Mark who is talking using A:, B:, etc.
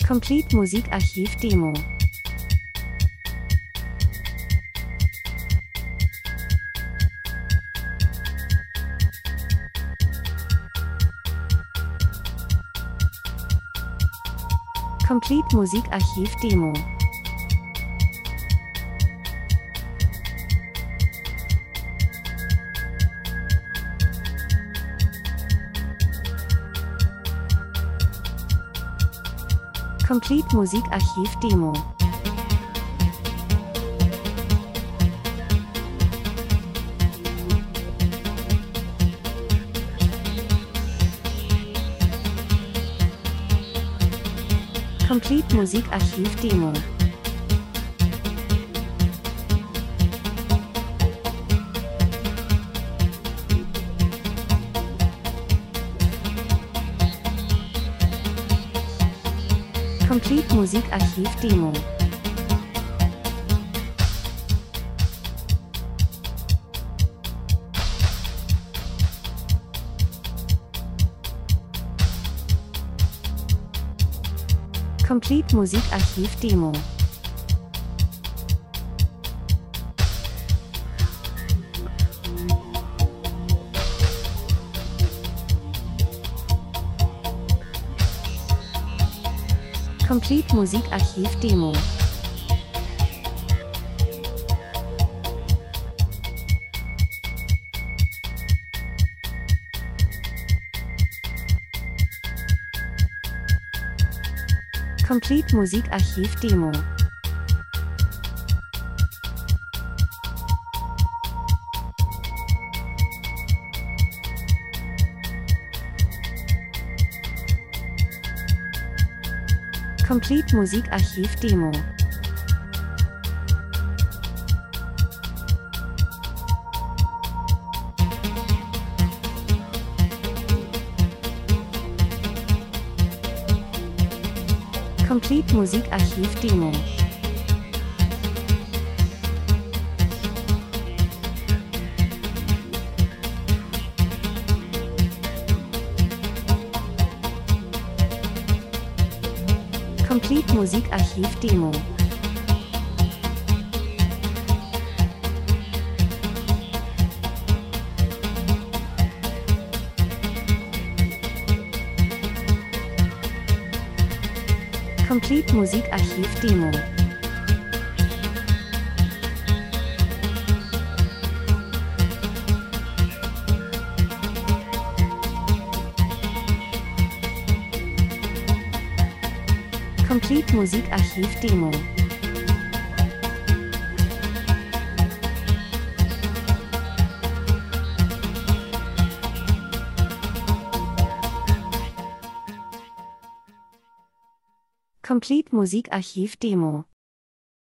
A: Complete Musikarchiv Demo. Complete Musikarchiv Demo. Complete Musikarchiv Demo. Complete Musikarchiv Demo. Complete Musikarchiv Demo. Complete Musikarchiv Demo. Complete Musikarchiv Demo. Complete Musikarchiv Demo. Complete Musikarchiv Demo. Complete Musikarchiv Demo. Complete Musikarchiv Demo. Complete Musikarchiv Demo. Complete Musikarchiv Demo. Complete Musikarchiv Demo.